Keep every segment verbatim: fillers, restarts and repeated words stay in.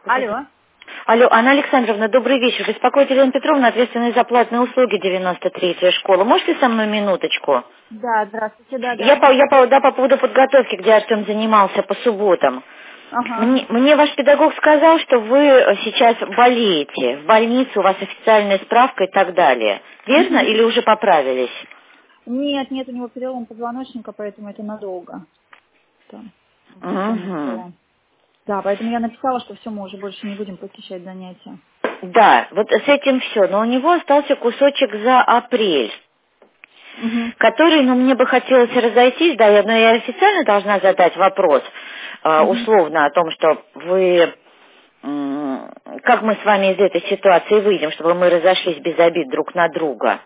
Алло. Алло, Анна Александровна, добрый вечер. Беспокоит Елена Петровна, ответственная за платные услуги девяносто третья школа. Можете со мной минуточку? Да, здравствуйте, да, Я да. по, я по, да, по поводу подготовки, где Артем занимался по субботам. Ага. Мне, мне ваш педагог сказал, что вы сейчас болеете. В больнице у вас официальная справка и так далее. Верно? Мгм. Или уже поправились? Нет, нет, у него перелом позвоночника, поэтому это надолго. Там, инфекционный Угу. перелом. Да, поэтому я написала, что все, мы уже больше не будем посещать занятия. Да, вот с этим все. Но у него остался кусочек за апрель, Угу. который, ну, мне бы хотелось разойтись, да, я, но я официально должна задать вопрос, э, Угу. условно, о том, что вы, м, как мы с вами из этой ситуации выйдем, чтобы мы разошлись без обид друг на друга.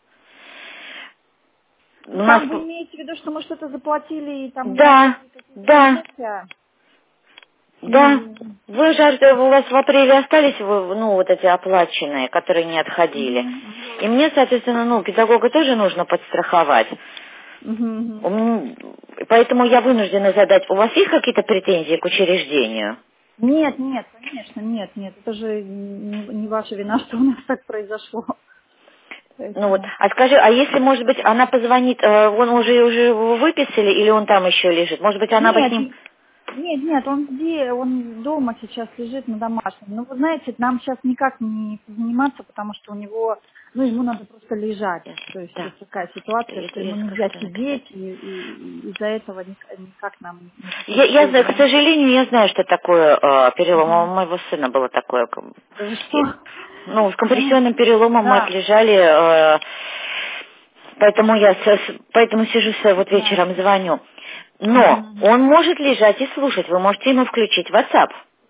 У нас, Там вы имеете в виду, что мы что-то заплатили, и там у него да, были какие-то да, занятия? да, И... вы же, у вас в апреле остались, вы, ну, вот эти оплаченные, которые не отходили. Угу. И мне, соответственно, ну, педагога тоже нужно подстраховать. Угу. У меня- Поэтому я вынуждена задать, у вас есть какие-то претензии к учреждению? Нет, нет, конечно, нет, нет. Это же не, не ваша вина, что у нас так произошло. Ну вот, Поэтому... а скажи, а если, может быть, она позвонит, э, он уже, уже его выписали или он там еще лежит? Может быть, она бы с Нет, ним... нет, нет, он где, он дома сейчас лежит на домашнем. Ну, вы знаете, нам сейчас никак не заниматься, потому что у него, ну, ему надо просто лежать. Сейчас, То есть да, вот такая ситуация, я, что я ему скажу, нельзя что написать. сидеть, и, и- и из-за этого ник- никак нам Я, никаких я знаю, к действий. сожалению, я знаю, что такое э, перелом. У Мгм. моего сына было такое. как- Да вы и- что? Ну, с Ну, компрессионным переломом мы да, отлежали, э, поэтому я с- с- поэтому сижу с- вот вечером понятно. звоню. Но Мгм. он может лежать и слушать. Вы можете ему включить WhatsApp.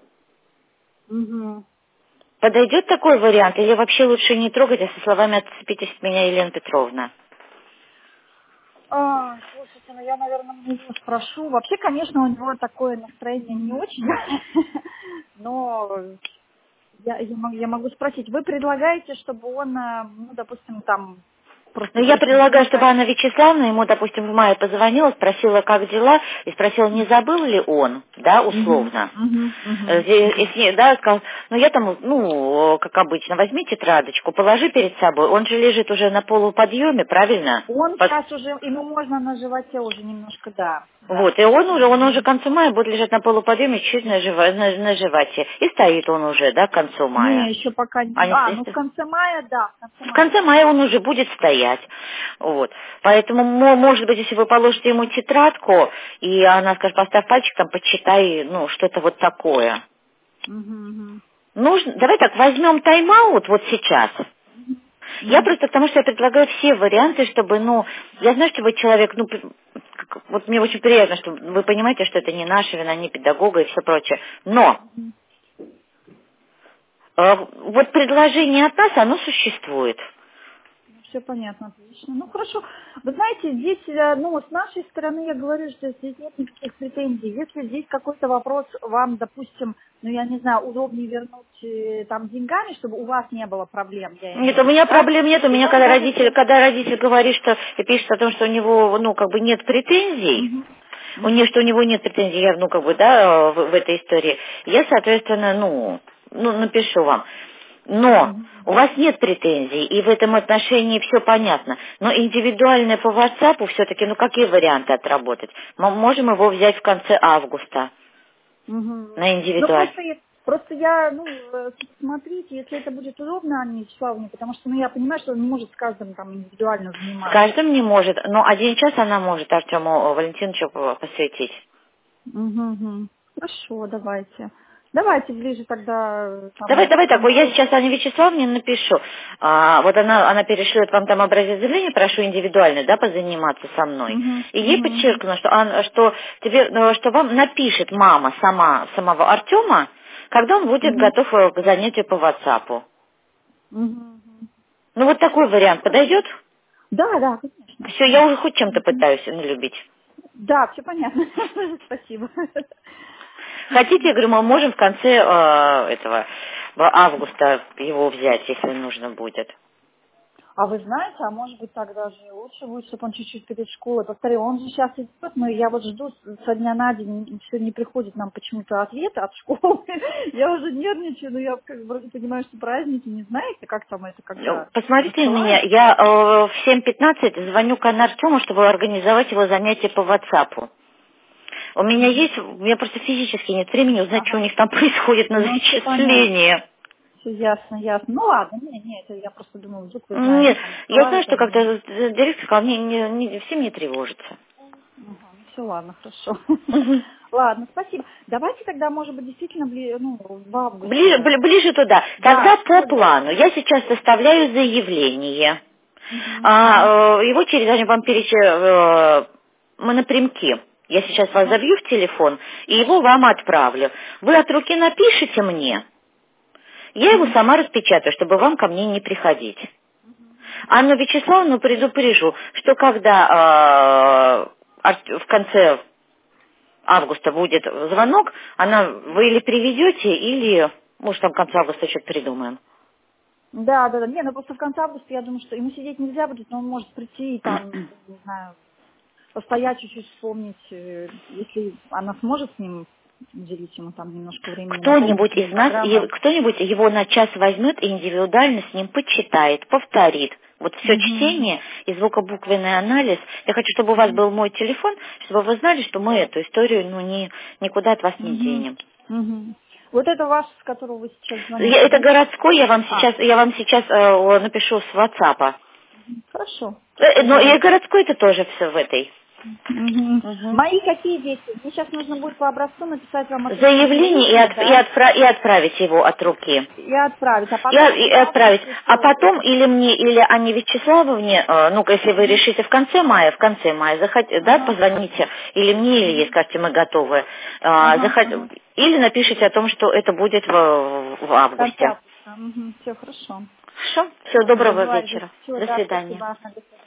Мгм. Подойдет такой вариант? Или вообще лучше не трогать, а со словами «отцепитесь от меня, Елена Петровна»? А, слушайте, ну я, наверное, у него спрошу. Вообще, конечно, у него такое настроение не очень, но я, я могу, я могу спросить. Вы предлагаете, чтобы он, э, ну, допустим, там Ну, просто я перед предлагаю, чтобы компьютером? Анна Вячеславовна ему, допустим, в мае позвонила, спросила, как дела, и спросила, не забыл ли он, да, Угу, условно. угу, Э, угу, зе- угу. Если, да, сказал, ну, я там, ну, как обычно, возьми тетрадочку, положи перед собой, он же лежит уже на полуподъеме, правильно? Он Под- сейчас уже, ему можно на животе уже немножко, да, да. Вот, и он уже, он уже Мгм. к концу мая будет лежать на полуподъеме, чуть на, жива- на, на животе. И стоит он уже, да, к концу Не, мая. еще пока не... А не А, ну в стоит? конце мая, да, в конце В мая конце мая стоит. он уже будет стоять. Вот. Поэтому, мо- может быть, если вы положите ему тетрадку, и она скажет, поставь пальчик, там, почитай, ну, что-то вот такое. Угу, Нужно, давай так, возьмем тайм-аут вот сейчас. Я угу. просто потому что я предлагаю все варианты, чтобы, ну, я знаю, что вы человек, ну, п- как- вот мне очень приятно, что вы понимаете, что это не наша вина, не педагога и все прочее. Но э, вот предложение от нас, оно существует. Все понятно, отлично. Ну хорошо. Вы знаете, здесь, э, ну, с нашей стороны я говорю, что здесь нет никаких претензий. Если здесь какой-то вопрос вам, допустим, ну я не знаю, удобнее вернуть э, там деньгами, чтобы у вас не было проблем, я Нет, имею у в виду, меня да? проблем нет. У меня, Вы когда родитель, можете... когда родитель говорит, что и пишет о том, что у него, ну, как бы нет претензий, Мгм. у нее, Мгм. что у него нет претензий, я, ну, как бы, да, в, в этой истории, я, соответственно, ну, ну, напишу вам. Но Мгм. у вас нет претензий, и в этом отношении все понятно. Но индивидуально по WhatsApp все-таки, ну, какие варианты отработать? Мы можем его взять в конце августа Мгм. на Ну индивидуаль. просто, я- просто я, ну, э, смотрите, если это будет удобно Анне Вячеславовне, потому что, ну, я понимаю, что он не может с каждым там индивидуально С заниматься. каждым не может, но один час она может Артему Валентиновичу посвятить. Мгм, мгм. Хорошо, давайте. Давайте ближе тогда э, Давай, там давай к так, вот я концу. сейчас Анне Вячеславовне напишу. А, вот она, она перешлет вам там образец заявления, прошу индивидуально, да, позаниматься со мной. Мгм, И ей мгм, подчеркну, что, Ан- что, тебе, ну, что вам напишет мама сама, самого Артема, когда он будет мгм, готов э, к занятию по WhatsApp. мгм, мгм. Ну вот такой вариант Хорошо. подойдет? Да, да, конечно, Все, я уже конечно. хоть чем-то Мгм. пытаюсь налюбить. Да, все понятно. Спасибо. Хотите, я говорю, мы можем в конце э, этого в августа его взять, если нужно будет. А вы знаете, а может быть тогда же лучше будет, чтобы он чуть-чуть перед школой. Повторю, он же сейчас идет, но я вот жду со дня на день, все не приходит нам почему-то ответ от школы. Я уже нервничаю, но я как бы вроде понимаю, что праздники, не знаете, как там это, когда Посмотрите на меня, рассылают? я э, в семь пятнадцать звоню к Артему, чтобы организовать его занятия по WhatsApp. У меня есть, у меня просто физически нет времени узнать, что у Ага. них там происходит на Ну, все понятно. зачислении. Все ясно, ясно. Ну ладно, не, не, это я просто думала, вдруг вы знаете, Нет, там я знаю, рассылают что они. как-то директор сказал, не, не, не, всем не тревожится. Ага, ну все, ладно, хорошо. Мгм. Ладно, спасибо. Давайте тогда, может быть, действительно, бли- ну, в Ближе, августе. бли- ближе туда. Да, Тогда что по ли? плану. Я сейчас составляю заявление. Мгм, мгм. А, э, его через они вам перече... э, мы напрямки. Я сейчас вас Ага, забью в телефон и его хорошо. вам отправлю. Вы от руки напишите мне, я его Мгм, сама распечатаю, чтобы вам ко мне не приходить. Анну Вячеславовну предупрежу, что когда э, ар- в конце августа будет звонок, она, вы или приведете, или, может, там в конце августа что-то придумаем. Да, да, да. Не, ну просто в конце августа, я думаю, что ему сидеть нельзя будет, но он может прийти и там, не знаю, постоять чуть-чуть, вспомнить, э, если она сможет с ним уделить ему там немножко времени, напомнить Кто-нибудь ему из нас, е- программы. кто-нибудь его на час возьмет и индивидуально с ним почитает, повторит. Вот все Мгм, чтение и звукобуквенный анализ. Я хочу, чтобы у вас был мой телефон, чтобы вы знали, что мы эту историю ну, ни, никуда от вас не мгм, денем. мгм. Вот это ваш, с которого вы сейчас Я- звоните, это да? городской, я вам А, сейчас, я вам сейчас э, напишу с WhatsApp. хорошо. Э, э, Но и Пожалуйста. городской это тоже все в этой. Мгм. Мгм. Мои какие действия? Мне сейчас нужно будет по образцу написать вам ответное Заявление и, заявление, от- и да? отпра- и отправить его от руки. И отправить. А И, о- потом и в отправить. августе А что? потом или мне, или Анне Вячеславовне, э, ну-ка, если вы Ага. решите в конце мая, в конце мая, захот- да, Ага. позвоните, или мне, или ей Мгм. скажете, мы готовы, э, Ага. захот- Ага. или напишите о том, что это будет в, в В конце августе. августа. Все, хорошо. Хорошо? Всего доброго Договорились. вечера. Все, До да, свидания. спасибо. До свидания.